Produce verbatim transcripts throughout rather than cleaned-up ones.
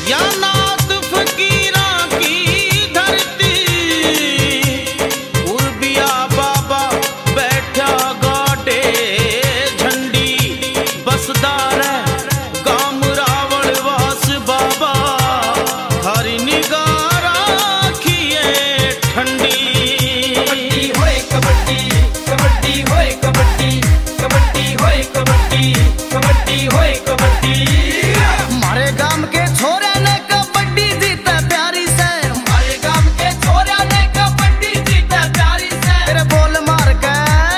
या नात फकीरा की धरती, उर्बिया बाबा बैठा गाटे झंडी, बसदार गाम रावण वास बाबा, हरी निगाह राखिए ठंडी। कबड्डी होए कबड्डी, कबड्डी होए कबड्डी, कबड्डी होए कबड्डी, कबड्डी होए कबड्डी। मारे गांव के छोरे ने कबड्डी जीता प्यारी से, हमारे गांव के छोरा ने कबड्डी जीता प्यारी से। तेरे बोल मार के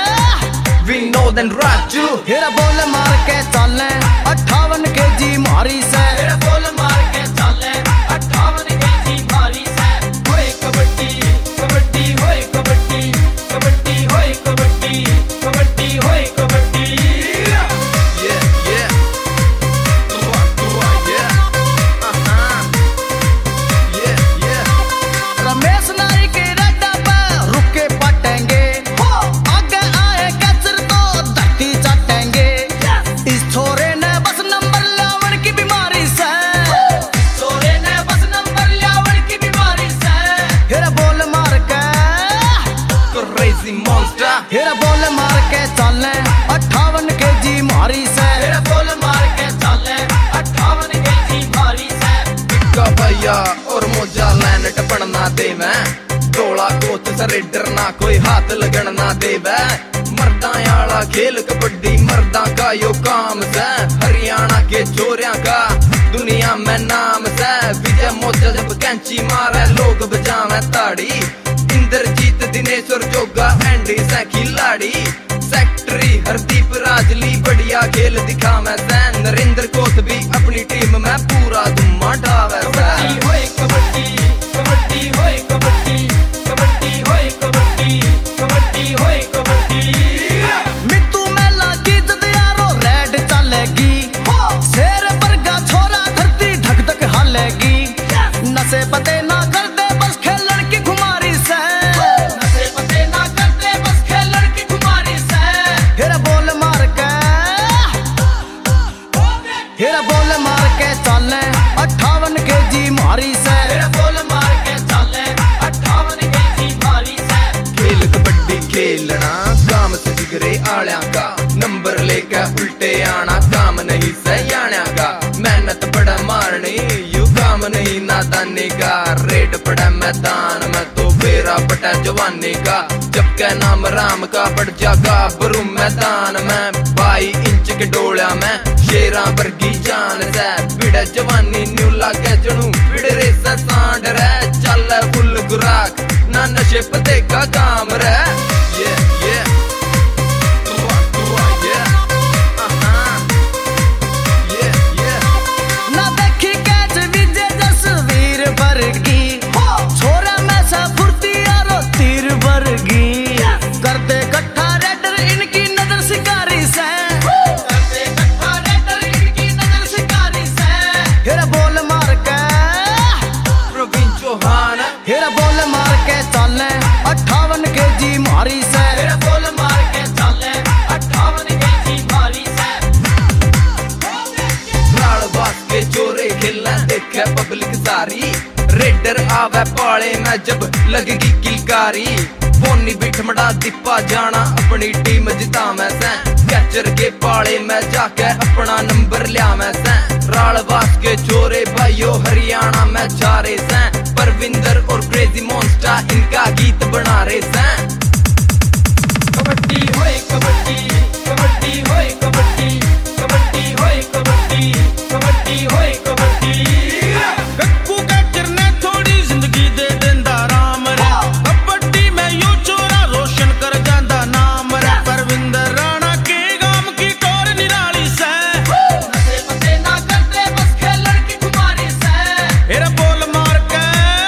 विनोद एंड राजू, तेरा बोल मार के चले अट्ठावन के जी मारी से। तेरा बोल मार के चले अट्ठावन के जी मारी से। होए कबड्डी, कबड्डी होए कबड्डी, कबड्डी होए कबड्डी, कबड्डी होए kabaddi. Yeah, yeah. Tua, tua, yeah. Uh-huh. Yeah, yeah. Ramesh नाई के रड्डा पर रुक के पटेंगे, आगे आए कचर तो धरती चाटेंगे। इस छोरे ने बस नंबर लावण की बीमारी से, छोरे ने बस नंबर लावण की बीमारी से। तेरा बोल मार के Crazy monster. तेरा बोल मार के चले अट्ठावन के जी मारी से। तेरा बोल मार के चले अट्ठावन के जी मारी से। टिक्का भैया और मोजा लैन टपड़ना दे मैं, डोला कोच सरेडर ना कोई हाथ लगन ना दे वै। मर्दा आला खेल कबड्डी मर्दा का यो काम से, हरियाणा के छोरिया का दुनिया में नाम से। विजय मोजा जब कैंची मारे लोग बजावे ताड़ी, इंद्रजीत दिनेश और जोगा एंडी से खिलाड़ी। सेक्रेटरी हरदीप राजली बढ़िया खेल दिखा मैं सैन, नरेंद्र कोत भी अपनी टीम में पूरा धुम्मा ढावे कबड्डी सैन। होए कबड्डी, कबड्डी होए कबड्डी, कबड्डी होए कबड्डी, कबड्डी होए कबड्डी। मित्तू में लागी जदियारो रेड चलेगी, शेर वर्गा छोरा धरती धक धक हालेगी। नशे पते ना कर दे बस खेलन की खुमारी से, नशे पते ना करते बस खेलन की खुमारी से। तेरा बोल मार के तेरा बोल मार के चले अट्ठावन के जी मारी से। तेरा बोल मार के चले अट्ठावन के जी मारी से। खेल कबड्डी खेलना काम से जिगरे आलिया का, नंबर लेकर उल्टे आना काम नहीं सयाण्या का। मेहनत पड़ा मारनी यू काम नहीं नादानी का, रेड पड़ा मैदान में तो फेरा पटा जवानी का। जब क्या नाम राम का पड़ जागा बरू मैदान में, बाई इंच के डोलिया में शेरा वर्गी जान से। बिड़ा जवानी न्यू लागे जणू बिड़ रे सांड रे, चल फुल गुराक ना नशे पते का काम रे। Yeah, yeah. Tua, tua, yeah. Uh-huh. Yeah, yeah. ना देखी कैच विजय जसवीर वर्गी, छोरा में सा फुर्ती आरो तीर वर्गी। करते कट्ठा रेडर इनकी नजर शिकारी से, करते कट्ठा रेडर इनकी नजर शिकारी से। तेरा बोल मार के प्रवीण चौहान तेरा बोल मार के चले अट्ठावन के जी मारी से। तेरा बोल मार के चले अट्ठावन के जी मारी से। राल बास के चोरे खेलना देखे पब्लिक सारी, रेडर आवे पाले में जब लगेगी किलकारी। पोनी बिठमड़ा दिपा जाना अपनी टीम जिता मैं सैं, कैचर के पाले में जाके अपना नंबर लिया मैं सैं। राल बास के चोरे भाइयों हरियाणा में जा रहे सैं, परविंदर और क्रेजी मॉन्स्टर इनका गीत बना रहे सैं। कबड्डी होए कबड्डी, कबड्डी होए कबड्डी, कबड्डी होए कबड्डी, कबड्डी होए कबड्डी। कक्कू कैचर ने थोड़ी जिंदगी दे देंदा राम रे, कबड्डी में यो छोरा रोशन कर जांदा नाम रे। परविंदर राणा के गांव की टोर निराली से, नशे पते ना करते बस खेलन की खुमारी से। तेरा बोल मार के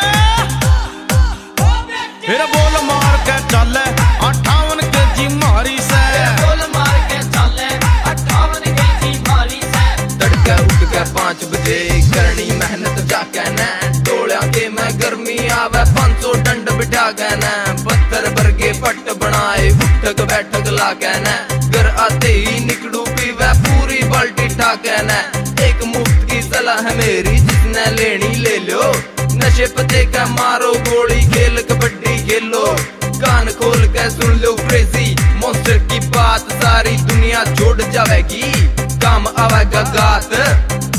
तेरा बोल मार के चले अट्ठावन के जी मारी से। तेरा बोल मार के चले अट्ठावन के जी मारी से। तड़का उठ के पाँच बजे करनी मेहनत जाके न, डोलिया के मैं गर्मी आवे पाँच सौ डंड बिठा के न। पत्थर वर्गे पट बनाए उठक बैठक ला के न, घर आते ही निकड़ू पीवे पूरी बाल्टी ठा के न। एक मुफ्त की सलाह है मेरी, जिसने जिन्ना लेनी ले लो, नशे पते का मारो गोली, खेल कबड्डी खेलो, कान खोल के सुन लो क्रेजी मॉन्स्टर की बात, सारी दुनिया छोड़ जाएगी, काम आवेगा गात।